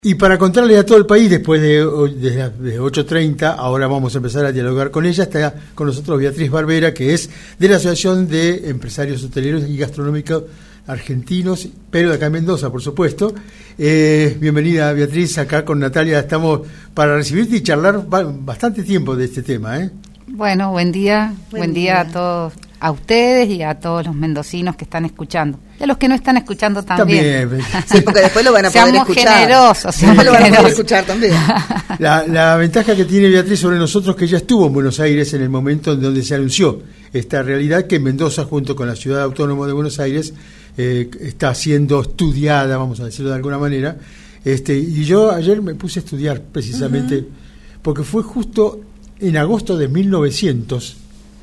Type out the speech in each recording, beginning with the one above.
Y para contarle a todo el país, después de 8:30, ahora vamos a empezar a dialogar con ella. Está con nosotros Beatriz Barbera, que es de la Asociación de Empresarios Hoteleros y Gastronómicos Argentinos, pero de acá en Mendoza, por supuesto. Bienvenida, Beatriz, acá con Natalia. Estamos para recibirte y charlar bastante tiempo de este tema, ¿eh? Bueno, buen día a todos, a ustedes y a todos los mendocinos que están escuchando. Y a los que no están escuchando también. Sí, porque después lo van a poder escuchar. Seamos lo van a poder escuchar también. La ventaja que tiene Beatriz sobre nosotros, que ella estuvo en Buenos Aires en el momento en donde se anunció esta realidad, que Mendoza, junto con la Ciudad Autónoma de Buenos Aires, está siendo estudiada, vamos a decirlo de alguna manera. Y yo ayer me puse a estudiar precisamente, porque fue justo en agosto de 1900,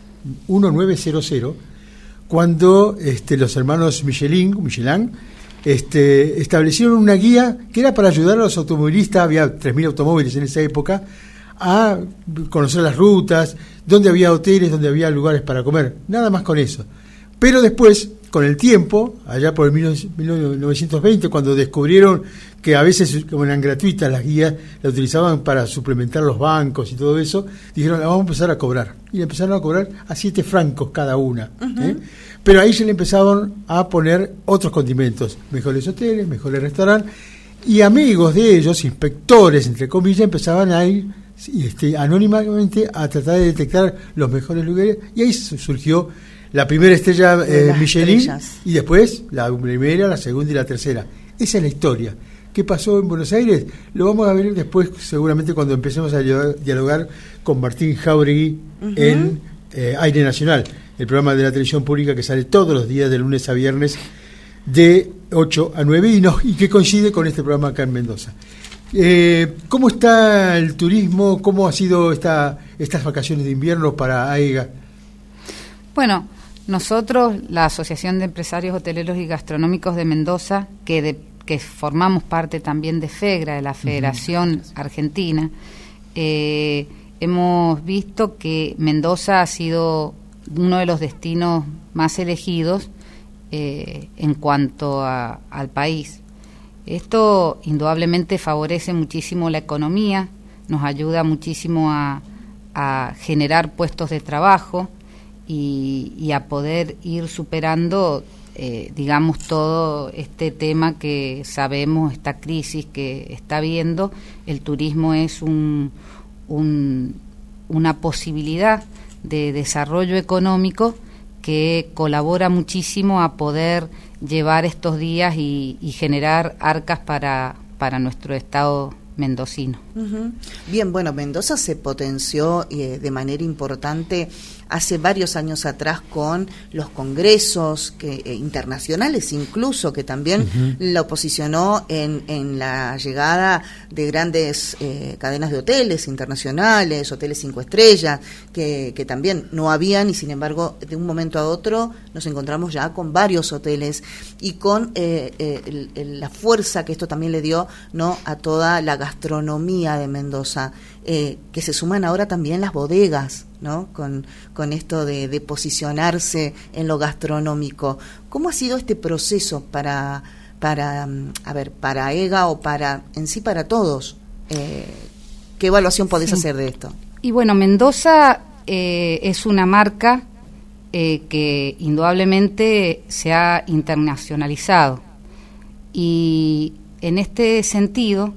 cuando los hermanos Michelin establecieron una guía que era para ayudar a los automovilistas. Había 3.000 automóviles en esa época, a conocer las rutas, dónde había hoteles, dónde había lugares para comer, nada más con eso. Pero después, con el tiempo, allá por el 1920, cuando descubrieron que a veces, como eran gratuitas las guías, la utilizaban para suplementar los bancos y todo eso, dijeron, la vamos a empezar a cobrar. Y empezaron a cobrar a 7 francos cada una. Pero ahí se le empezaron a poner otros condimentos, mejores hoteles, mejores restaurantes, y amigos de ellos, inspectores, entre comillas, empezaban a ir anónimamente a tratar de detectar los mejores lugares, y ahí surgió la primera estrella Michelin, y después la primera, la segunda y la tercera. Esa es la historia. ¿Qué pasó en Buenos Aires? Lo vamos a ver después, seguramente, cuando empecemos a dialogar con Martín Jáuregui en Aire Nacional, el programa de la televisión pública que sale todos los días de lunes a viernes de 8 a 9 y que coincide con este programa acá en Mendoza. ¿Cómo está el turismo? ¿Cómo ha sido estas vacaciones de invierno para AEGA? Bueno, nosotros, la Asociación de Empresarios Hoteleros y Gastronómicos de Mendoza, que formamos parte también de FEGRA, de la Federación Argentina, hemos visto que Mendoza ha sido uno de los destinos más elegidos en cuanto al país. Esto indudablemente favorece muchísimo la economía, nos ayuda muchísimo a generar puestos de trabajo y a poder ir superando todo este tema que sabemos, esta crisis que está habiendo. El turismo es una posibilidad de desarrollo económico que colabora muchísimo a poder llevar estos días y generar arcas para nuestro estado mendocino. Bien, bueno, Mendoza se potenció de manera importante hace varios años atrás con los congresos internacionales, incluso, que también lo posicionó en la llegada de grandes cadenas de hoteles internacionales, hoteles 5 estrellas, que también no habían, y sin embargo de un momento a otro nos encontramos ya con varios hoteles y con la fuerza que esto también le dio, ¿no?, a toda la gastronomía de Mendoza, que se suman ahora también las bodegas, ¿no?, con esto de posicionarse en lo gastronómico. ¿Cómo ha sido este proceso para AEGA o para todos? ¿Qué evaluación podés hacer de esto? Y bueno, Mendoza es una marca que indudablemente se ha internacionalizado, y en este sentido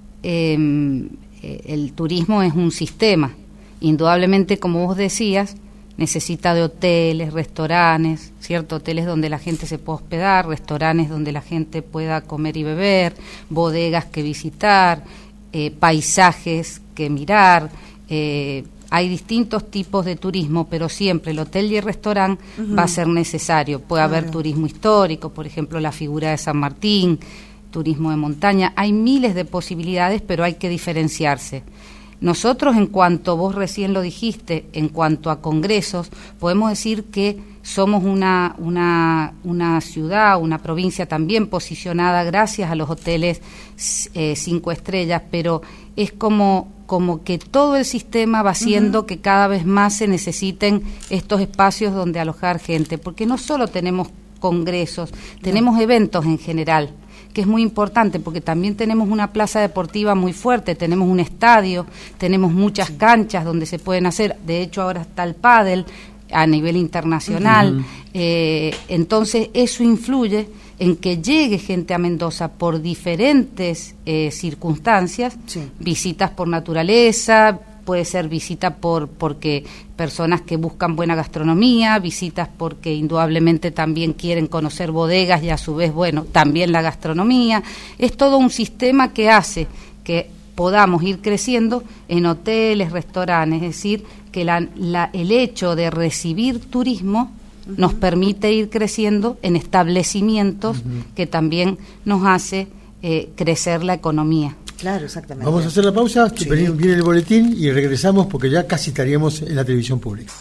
el turismo es un sistema. Indudablemente, como vos decías, necesita de hoteles, restaurantes, ¿cierto? Hoteles donde la gente se pueda hospedar, restaurantes donde la gente pueda comer y beber, bodegas que visitar, paisajes que mirar. Hay distintos tipos de turismo, pero siempre el hotel y el restaurante va a ser necesario. Puede haber turismo histórico, por ejemplo, la figura de San Martín, turismo de montaña. Hay miles de posibilidades, pero hay que diferenciarse. Nosotros, en cuanto vos recién lo dijiste, en cuanto a congresos, podemos decir que somos una ciudad, una provincia también posicionada gracias a los hoteles 5 estrellas, pero es como que todo el sistema va haciendo que cada vez más se necesiten estos espacios donde alojar gente, porque no solo tenemos congresos, tenemos eventos en general que es muy importante, porque también tenemos una plaza deportiva muy fuerte, tenemos un estadio, tenemos muchas canchas donde se pueden hacer, de hecho ahora está el pádel a nivel internacional, entonces eso influye en que llegue gente a Mendoza por diferentes circunstancias, visitas por naturaleza, puede ser visita porque personas que buscan buena gastronomía, visitas porque indudablemente también quieren conocer bodegas y a su vez, bueno, también la gastronomía. Es todo un sistema que hace que podamos ir creciendo en hoteles, restaurantes, es decir, que el hecho de recibir turismo nos permite ir creciendo en establecimientos que también nos hace crecer la economía. Claro, exactamente. Vamos a hacer la pausa, viene el boletín y regresamos porque ya casi estaríamos en la televisión pública.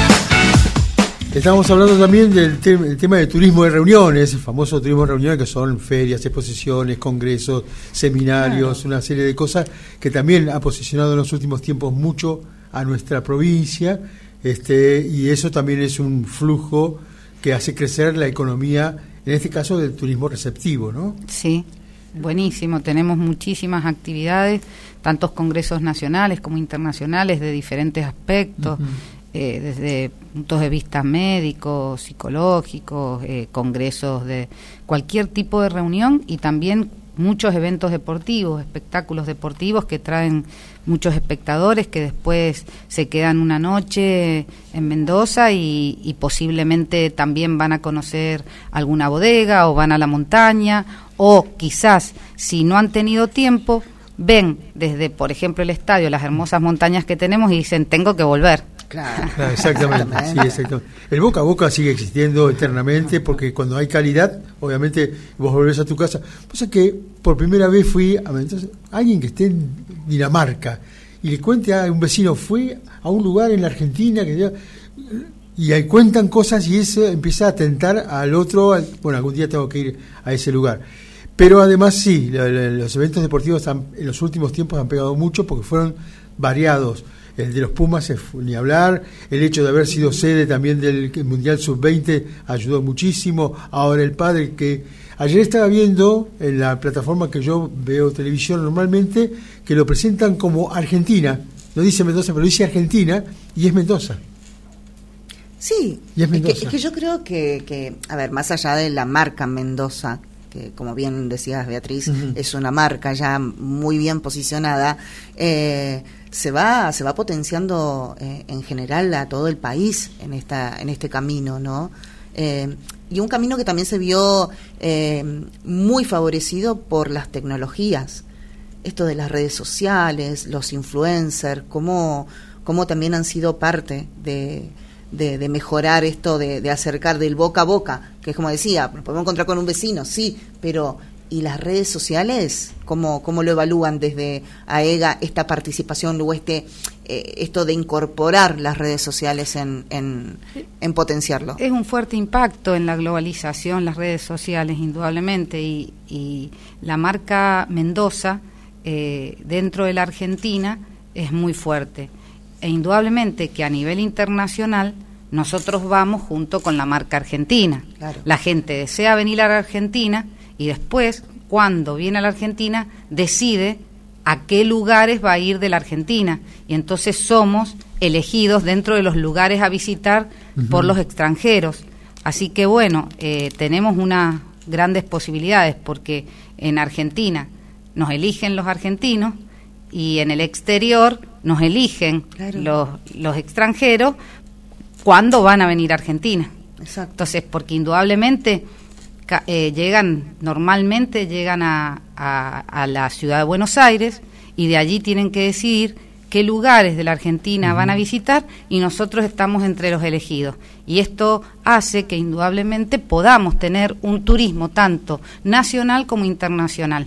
Estamos hablando también del tema de turismo de reuniones, el famoso turismo de reuniones, que son ferias, exposiciones, congresos, seminarios, una serie de cosas que también ha posicionado en los últimos tiempos mucho a nuestra provincia, y eso también es un flujo que hace crecer la economía, en este caso del turismo receptivo, ¿no? Sí. Buenísimo, tenemos muchísimas actividades, tantos congresos nacionales como internacionales de diferentes aspectos, desde puntos de vista médicos, psicológicos, congresos de cualquier tipo de reunión y también muchos eventos deportivos, espectáculos deportivos que traen muchos espectadores que después se quedan una noche en Mendoza y posiblemente también van a conocer alguna bodega o van a la montaña o quizás si no han tenido tiempo ven desde, por ejemplo, el estadio, las hermosas montañas que tenemos y dicen tengo que volver. Claro, exactamente, sí, exactamente. El boca a boca sigue existiendo eternamente porque cuando hay calidad, obviamente vos volvés a tu casa. Pues es que por primera vez fui a Mendoza, alguien que esté en Dinamarca y le cuente a un vecino, fui a un lugar en la Argentina y ahí cuentan cosas y eso empieza a tentar al otro, bueno, algún día tengo que ir a ese lugar. Pero además sí, los eventos deportivos en los últimos tiempos han pegado mucho porque fueron variados. El de los Pumas, ni hablar, el hecho de haber sido sede también del Mundial Sub-20 ayudó muchísimo. Ahora el padre que ayer estaba viendo en la plataforma que yo veo televisión normalmente, que lo presentan como Argentina, no dice Mendoza, pero dice Argentina y es Mendoza. Sí, y es Mendoza. Es que yo creo que, a ver, más allá de la marca Mendoza, que como bien decías Beatriz, es una marca ya muy bien posicionada, se va potenciando en general a todo el país en este camino, ¿no? Y un camino que también se vio muy favorecido por las tecnologías, esto de las redes sociales, los influencers, cómo también han sido parte de mejorar esto, de acercar del boca a boca, que es como decía, nos podemos encontrar con un vecino, sí, pero ¿y las redes sociales? ¿Cómo lo evalúan desde AEGA esta participación o esto de incorporar las redes sociales en potenciarlo? Es un fuerte impacto en la globalización, las redes sociales, indudablemente, y la marca Mendoza dentro de la Argentina es muy fuerte. E indudablemente que a nivel internacional nosotros vamos junto con la marca argentina. Claro. La gente desea venir a la Argentina y después, cuando viene a la Argentina, decide a qué lugares va a ir de la Argentina. Y entonces somos elegidos dentro de los lugares a visitar por los extranjeros. Así que bueno, tenemos unas grandes posibilidades porque en Argentina nos eligen los argentinos y en el exterior nos eligen los extranjeros cuando van a venir a Argentina. Exacto. Entonces, porque indudablemente normalmente llegan a la ciudad de Buenos Aires y de allí tienen que decidir qué lugares de la Argentina van a visitar y nosotros estamos entre los elegidos. Y esto hace que indudablemente podamos tener un turismo tanto nacional como internacional.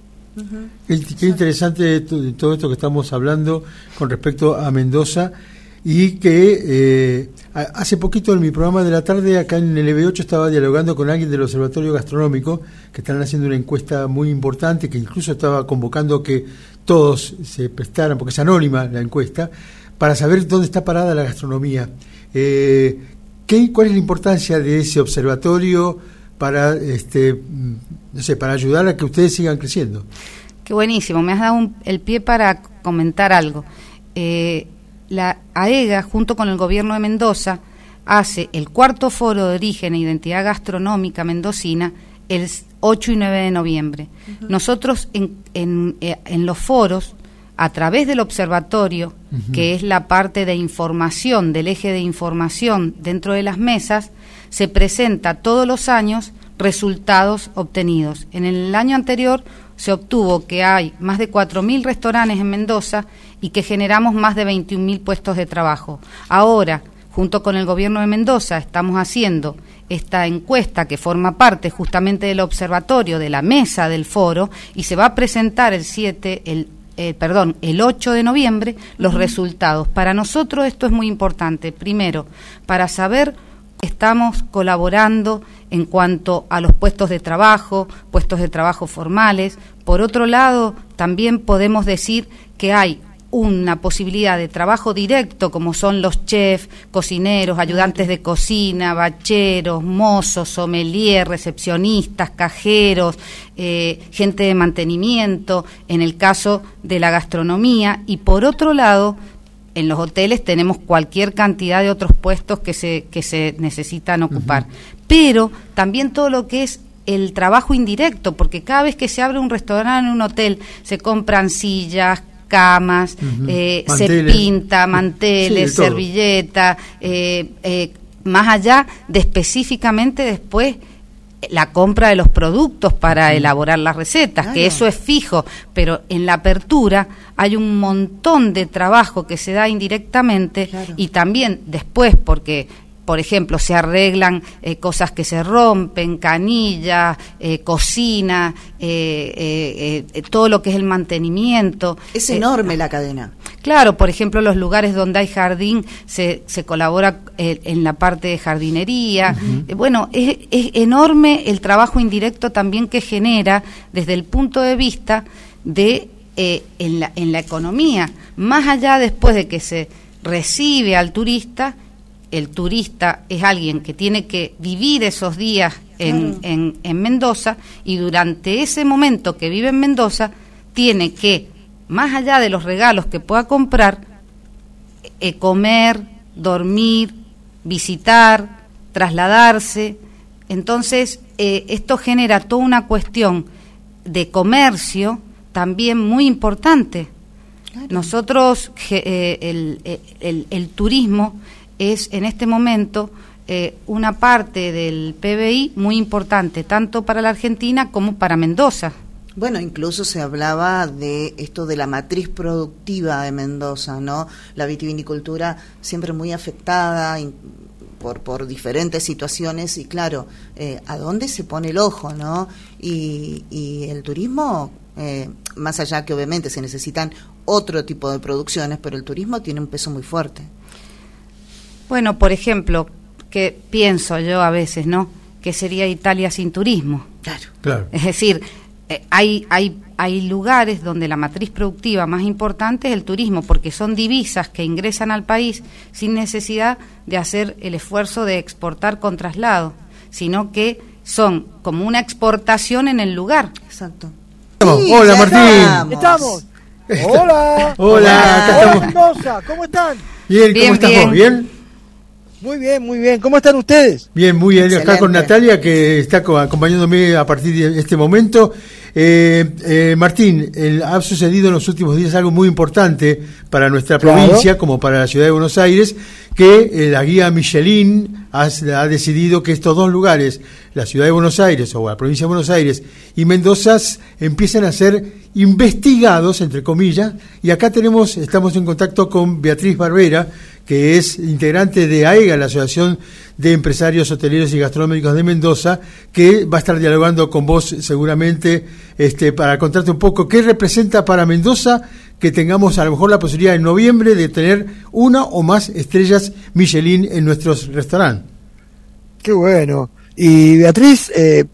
Qué interesante todo esto que estamos hablando con respecto a Mendoza y que hace poquito en mi programa de la tarde acá en el EB8 estaba dialogando con alguien del Observatorio Gastronómico que están haciendo una encuesta muy importante que incluso estaba convocando que todos se prestaran, porque es anónima la encuesta, para saber dónde está parada la gastronomía. ¿Cuál es la importancia de ese observatorio para, no sé, para ayudar a que ustedes sigan creciendo. Qué buenísimo, me has dado el pie para comentar algo. La AEGA, junto con el gobierno de Mendoza, hace el 4º Foro de Origen e Identidad Gastronómica Mendocina el 8 y 9 de noviembre. Nosotros en los foros, a través del observatorio, que es la parte de información, del eje de información dentro de las mesas, se presenta todos los años resultados obtenidos. En el año anterior se obtuvo que hay más de 4.000 restaurantes en Mendoza y que generamos más de 21.000 puestos de trabajo. Ahora, junto con el gobierno de Mendoza, estamos haciendo esta encuesta que forma parte justamente del observatorio, de la mesa del foro, y se va a presentar el 8 de noviembre los resultados. Para nosotros esto es muy importante. Primero, para saber estamos colaborando en cuanto a los puestos de trabajo formales. Por otro lado, también podemos decir que hay una posibilidad de trabajo directo, como son los chefs, cocineros, ayudantes de cocina, bacheros, mozos, sommelier, recepcionistas, cajeros, gente de mantenimiento, en el caso de la gastronomía. Y por otro lado, en los hoteles tenemos cualquier cantidad de otros puestos que se necesitan ocupar. Pero también todo lo que es el trabajo indirecto, porque cada vez que se abre un restaurante en un hotel, se compran sillas, camas, se pinta, manteles, servilleta, más allá de específicamente después la compra de los productos para elaborar las recetas, claro, que eso es fijo, pero en la apertura hay un montón de trabajo que se da indirectamente, claro, y también después, porque por ejemplo se arreglan cosas que se rompen, canillas, cocina, todo lo que es el mantenimiento. Es enorme la cadena. Claro, por ejemplo, los lugares donde hay jardín se colabora en la parte de jardinería. Bueno, es enorme el trabajo indirecto también que genera desde el punto de vista de en la economía. Más allá después de que se recibe al turista, el turista es alguien que tiene que vivir esos días en Mendoza, y durante ese momento que vive en Mendoza tiene que, más allá de los regalos que pueda comprar, comer, dormir, visitar, trasladarse. Entonces, esto genera toda una cuestión de comercio también muy importante. Claro. Nosotros, el turismo es en este momento una parte del PBI muy importante, tanto para la Argentina como para Mendoza. Bueno, incluso se hablaba de esto de la matriz productiva de Mendoza, ¿no? La vitivinicultura siempre muy afectada por diferentes situaciones, y claro, ¿a dónde se pone el ojo, no? Y el turismo, más allá que obviamente se necesitan otro tipo de producciones, pero el turismo tiene un peso muy fuerte. Bueno, por ejemplo, que pienso yo a veces, ¿no?, que sería Italia sin turismo. Claro. Es decir, hay lugares donde la matriz productiva más importante es el turismo, porque son divisas que ingresan al país sin necesidad de hacer el esfuerzo de exportar con traslado, sino que son como una exportación en el lugar. Exacto. Sí, hola, Martín. Estamos. Hola. Hola, Mendoza, ¿cómo están? Bien, ¿cómo estás vos? ¿Bien? Muy bien, muy bien. ¿Cómo están ustedes? Bien, muy bien. Excelente. Acá con Natalia, que está acompañándome a partir de este momento. Martín, ha sucedido en los últimos días algo muy importante para nuestra provincia, como para la ciudad de Buenos Aires, que la guía Michelin ha decidido que estos dos lugares, la ciudad de Buenos Aires o la provincia de Buenos Aires y Mendoza, empiezan a ser investigados, entre comillas, y acá estamos en contacto con Beatriz Barbera, que es integrante de AEGA, la Asociación de Empresarios Hoteleros y Gastronómicos de Mendoza, que va a estar dialogando con vos seguramente para contarte un poco qué representa para Mendoza que tengamos a lo mejor la posibilidad en noviembre de tener una o más estrellas Michelin en nuestros restaurantes. Qué bueno. Y Beatriz,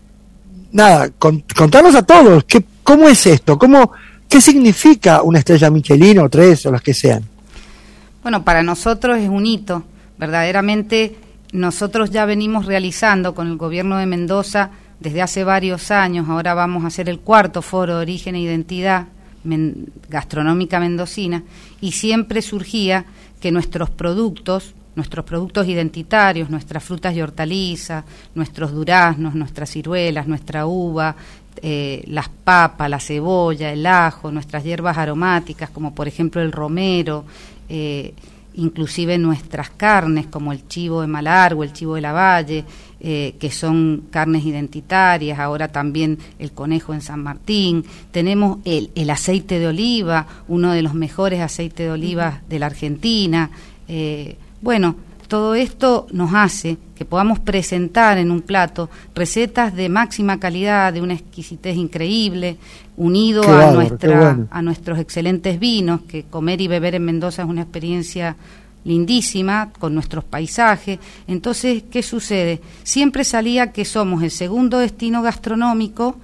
contanos a todos, ¿cómo es esto? ¿Qué significa una estrella Michelin o 3 o las que sean? Bueno, para nosotros es un hito, verdaderamente nosotros ya venimos realizando con el gobierno de Mendoza desde hace varios años. Ahora vamos a hacer el 4º Foro de Origen e Identidad Gastronómica Mendocina, y siempre surgía que nuestros productos identitarios, nuestras frutas y hortalizas, nuestros duraznos, nuestras ciruelas, nuestra uva, las papas, la cebolla, el ajo, nuestras hierbas aromáticas, como por ejemplo el romero, inclusive nuestras carnes, como el chivo de Malargüe, el chivo de la Valle, que son carnes identitarias, ahora también el conejo en San Martín, tenemos el aceite de oliva, uno de los mejores aceites de oliva de la Argentina. Bueno, todo esto nos hace que podamos presentar en un plato recetas de máxima calidad, de una exquisitez increíble, unido a nuestros excelentes vinos, que comer y beber en Mendoza es una experiencia lindísima, con nuestros paisajes. Entonces, ¿qué sucede? Siempre salía que somos el segundo destino gastronómico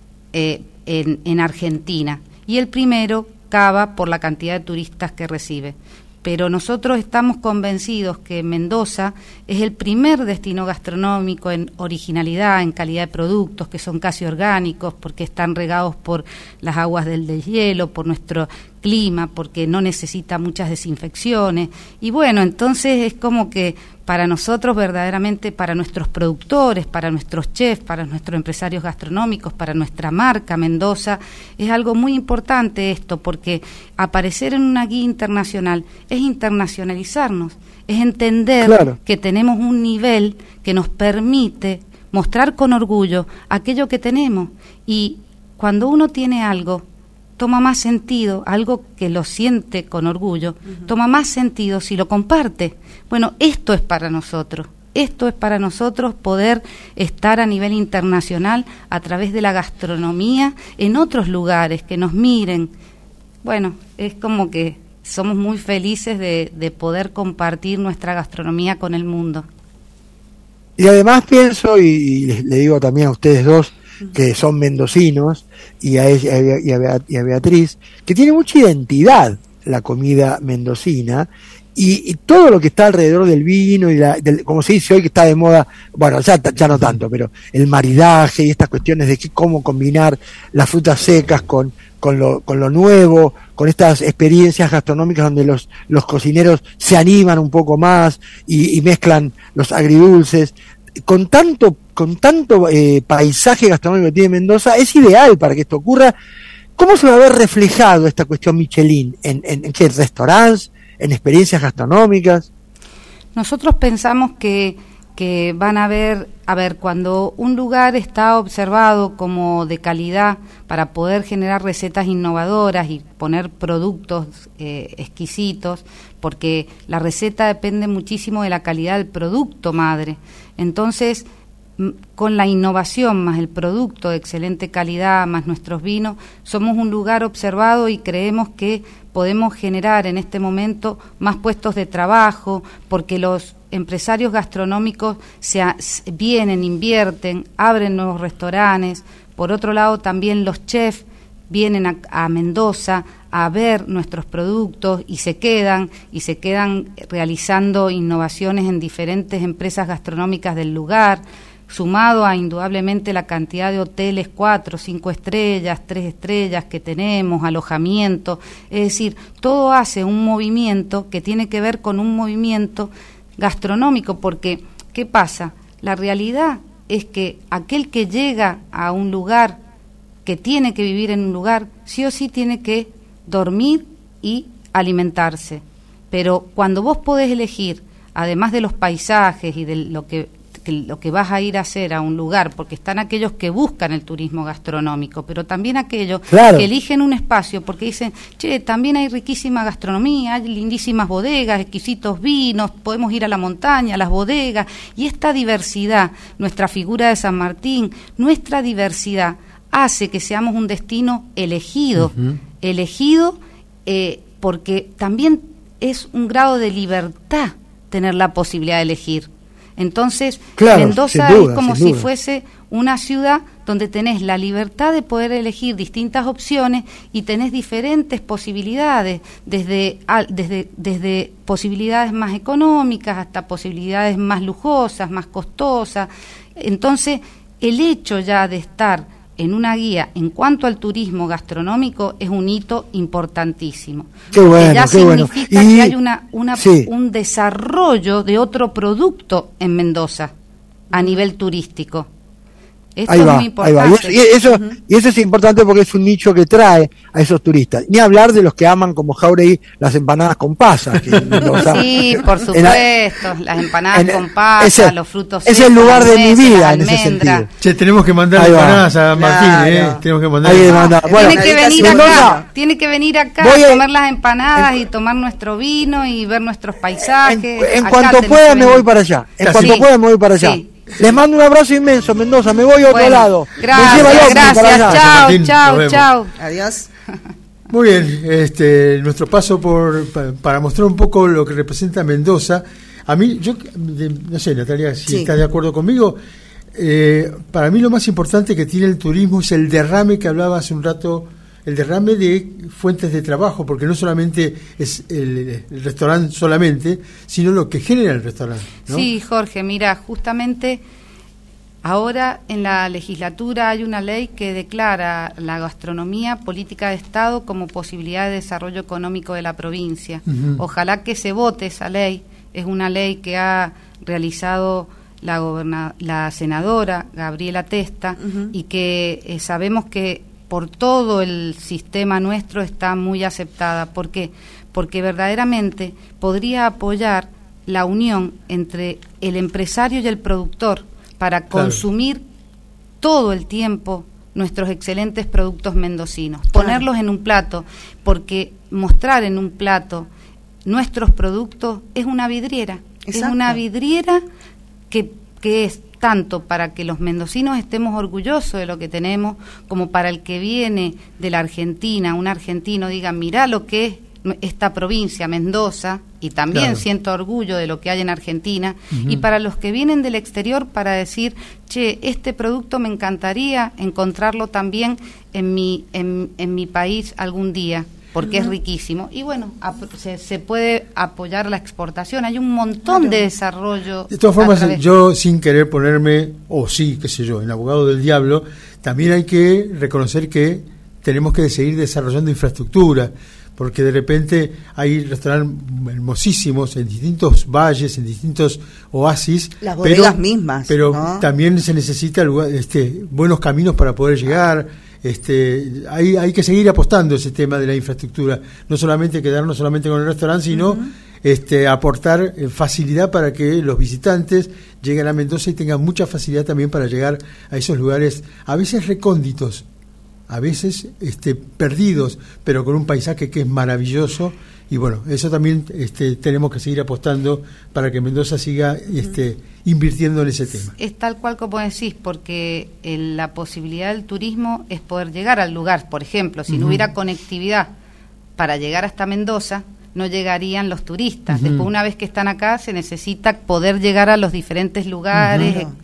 en Argentina, y el primero Cava por la cantidad de turistas que recibe. Pero nosotros estamos convencidos que Mendoza es el primer destino gastronómico en originalidad, en calidad de productos, que son casi orgánicos, porque están regados por las aguas del deshielo, por nuestro clima, porque no necesita muchas desinfecciones. Y bueno, entonces es como que para nosotros verdaderamente, para nuestros productores, para nuestros chefs, para nuestros empresarios gastronómicos, para nuestra marca Mendoza, es algo muy importante esto, porque aparecer en una guía internacional es internacionalizarnos, es entender que tenemos un nivel que nos permite mostrar con orgullo aquello que tenemos, y cuando uno tiene algo, toma más sentido, algo que lo siente con orgullo, toma más sentido si lo comparte. Bueno, esto es para nosotros poder estar a nivel internacional a través de la gastronomía en otros lugares, que nos miren. Bueno, es como que somos muy felices de poder compartir nuestra gastronomía con el mundo. Y además pienso, y le digo también a ustedes dos, que son mendocinos, y a ella y a Beatriz, que tiene mucha identidad la comida mendocina, y todo lo que está alrededor del vino, y como se dice hoy que está de moda, bueno, ya no tanto, pero el maridaje y estas cuestiones de cómo combinar las frutas secas con lo nuevo, con estas experiencias gastronómicas donde los cocineros se animan un poco más y mezclan los agridulces. Con tanto paisaje gastronómico que tiene Mendoza, es ideal para que esto ocurra. ¿Cómo se va a ver reflejado esta cuestión Michelin? ¿En qué restaurantes? ¿En experiencias gastronómicas? Nosotros pensamos que van a ver, cuando un lugar está observado como de calidad para poder generar recetas innovadoras y poner productos exquisitos, porque la receta depende muchísimo de la calidad del producto madre. Entonces, con la innovación más el producto de excelente calidad más nuestros vinos, somos un lugar observado y creemos que podemos generar en este momento más puestos de trabajo, porque los empresarios gastronómicos vienen, invierten, abren nuevos restaurantes. Por otro lado, también los chefs vienen a Mendoza a ver nuestros productos y se quedan realizando innovaciones en diferentes empresas gastronómicas del lugar, sumado a indudablemente la cantidad de hoteles 4, 5 estrellas, 3 estrellas que tenemos, alojamiento. Es decir, todo hace un movimiento que tiene que ver con un movimiento gastronómico, porque ¿qué pasa? La realidad es que aquel que llega a un lugar, que tiene que vivir en un lugar, sí o sí tiene que dormir y alimentarse. Pero cuando vos podés elegir, además de los paisajes y de lo que vas a ir a hacer a un lugar, porque están aquellos que buscan el turismo gastronómico, pero también aquellos que eligen un espacio porque dicen, también hay riquísima gastronomía, hay lindísimas bodegas, exquisitos vinos, podemos ir a la montaña, a las bodegas, y esta diversidad, nuestra figura de San Martín, nuestra diversidad hace que seamos un destino elegido, porque también es un grado de libertad tener la posibilidad de elegir. Entonces, Claro, Mendoza sin duda, es como sin si duda. fuese una ciudad donde tenés la libertad de poder elegir distintas opciones y tenés diferentes posibilidades, desde posibilidades más económicas hasta posibilidades más lujosas, más costosas. Entonces, el hecho ya de estar en una guía en cuanto al turismo gastronómico es un hito importantísimo. Qué bueno, que ya qué bueno. significa Y- que hay sí. un desarrollo de otro producto en Mendoza a nivel turístico. Esto Ahí es va, muy ahí importante. va. Y eso es importante porque es un nicho que trae a esos turistas. Ni hablar de los que aman como Jauregui las empanadas con pasas. Que en Mendoza- Sí, por en supuesto, la- las empanadas en- con pasas, ese- los frutos es secos, el lugar las de mi nueces, vida las en ese almendras. sentido. Che, tenemos que mandar Ahí va. empanadas a Martín, Claro. Tenemos que mandar. Ahí No, manda. es Bueno, Tiene que venir Mendoza, acá, tiene que venir acá voy a a- comer las empanadas y tomar nuestro vino y ver nuestros paisajes. En Acá cuanto tenés pueda que me venir. voy para allá. En Sí. cuanto pueda me voy para allá. Sí. Les mando un abrazo inmenso, Mendoza. Me voy a otro Bueno, lado. Me lleva el gracias, ovni para allá. gracias, chao, Martín, nos chao, vemos. chao. Adiós. Muy bien, nuestro paso para mostrar un poco lo que representa Mendoza. A mí, no sé, Natalia, si Sí. estás de acuerdo conmigo, para mí lo más importante que tiene el turismo es el derrame que hablaba hace un rato, el derrame de fuentes de trabajo, porque no solamente es el restaurante solamente, sino lo que genera el restaurante, ¿no? Sí, Jorge, mira, justamente ahora en la legislatura hay una ley que declara la gastronomía política de Estado como posibilidad de desarrollo económico de la provincia. Ujú. Ojalá que se vote esa ley. Es una ley que ha realizado la senadora Gabriela Testa Ujú. y que sabemos que por todo el sistema nuestro está muy aceptada. ¿Por qué? Porque verdaderamente podría apoyar la unión entre el empresario y el productor para Claro. consumir todo el tiempo nuestros excelentes productos mendocinos, Claro. ponerlos en un plato, porque mostrar en un plato nuestros productos es una vidriera, es Exacto. una vidriera que es tanto para que los mendocinos estemos orgullosos de lo que tenemos, como para el que viene de la Argentina, un argentino diga, mirá lo que es esta provincia, Mendoza, y también Claro. siento orgullo de lo que hay en Argentina, Ujú. y para los que vienen del exterior para decir, che, este producto me encantaría encontrarlo también en mi país algún día, porque es riquísimo. Y bueno, se puede apoyar la exportación, hay un montón Claro. de desarrollo. De todas a formas, través- yo sin querer ponerme, o sí, qué sé yo, en abogado del diablo, también hay que reconocer que tenemos que seguir desarrollando infraestructura, porque de repente hay restaurantes hermosísimos en distintos valles, en distintos oasis. Las bodegas mismas, Pero ¿no? también se necesita buenos caminos para poder llegar. Hay que seguir apostando ese tema de la infraestructura, no solamente quedarnos solamente con el restaurante, sino aportar facilidad para que los visitantes lleguen a Mendoza y tengan mucha facilidad también para llegar a esos lugares, a veces recónditos, a veces perdidos, pero con un paisaje que es maravilloso. Y bueno, eso también tenemos que seguir apostando para que Mendoza siga invirtiendo en ese tema. Es tal cual como decís, porque la posibilidad del turismo es poder llegar al lugar. Por ejemplo, si no hubiera conectividad para llegar hasta Mendoza, no llegarían los turistas. Después, una vez que están acá, se necesita poder llegar a los diferentes lugares. Claro.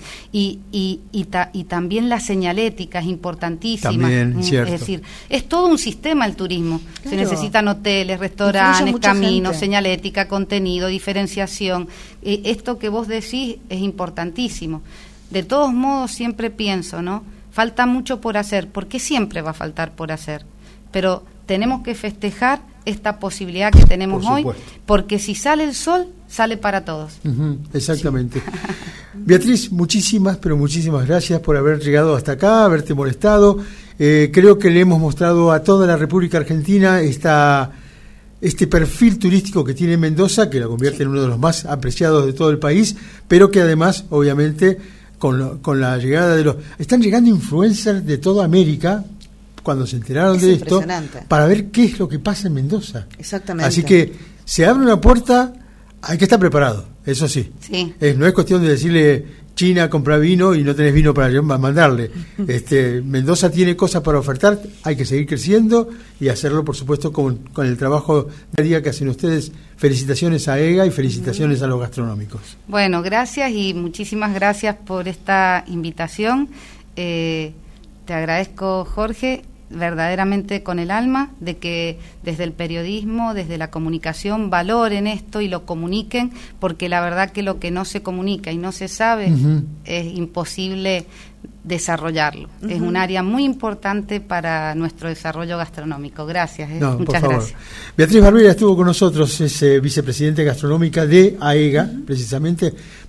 Y también la señalética es importantísima. También, cierto. Es decir, es todo un sistema el turismo. Se Claro. necesitan hoteles, Influye restaurantes, mucha caminos, gente. señalética, contenido, diferenciación. Esto que vos decís es importantísimo. De todos modos, siempre pienso, ¿no? Falta mucho por hacer, porque siempre va a faltar por hacer. Pero tenemos que festejar esta posibilidad que tenemos Por hoy, supuesto. porque si sale el sol, sale para todos. Ujú, exactamente. Beatriz, muchísimas, pero muchísimas gracias por haber llegado hasta acá, haberte molestado. Creo que le hemos mostrado a toda la República Argentina este perfil turístico que tiene Mendoza, que la convierte en uno de los más apreciados de todo el país, pero que además, obviamente, con la llegada de están llegando influencers de toda América, cuando se enteraron Es de esto, impresionante. para ver qué es lo que pasa en Mendoza. Exactamente. Así que se abre una puerta, hay que estar preparado, eso sí. Sí. No es cuestión de decirle, China compra vino y no tenés vino para mandarle. Mendoza tiene cosas para ofertar, hay que seguir creciendo y hacerlo, por supuesto, con el trabajo de día que hacen ustedes. Felicitaciones a EGA y felicitaciones a los gastronómicos. Bueno, gracias y muchísimas gracias por esta invitación. Te agradezco, Jorge, verdaderamente con el alma, de que desde el periodismo, desde la comunicación, valoren esto y lo comuniquen, porque la verdad que lo que no se comunica y no se sabe es imposible desarrollarlo. Es un área muy importante para nuestro desarrollo gastronómico. Gracias, muchas gracias. Beatriz Barbera estuvo con nosotros, es vicepresidente gastronómica de AEGA, precisamente.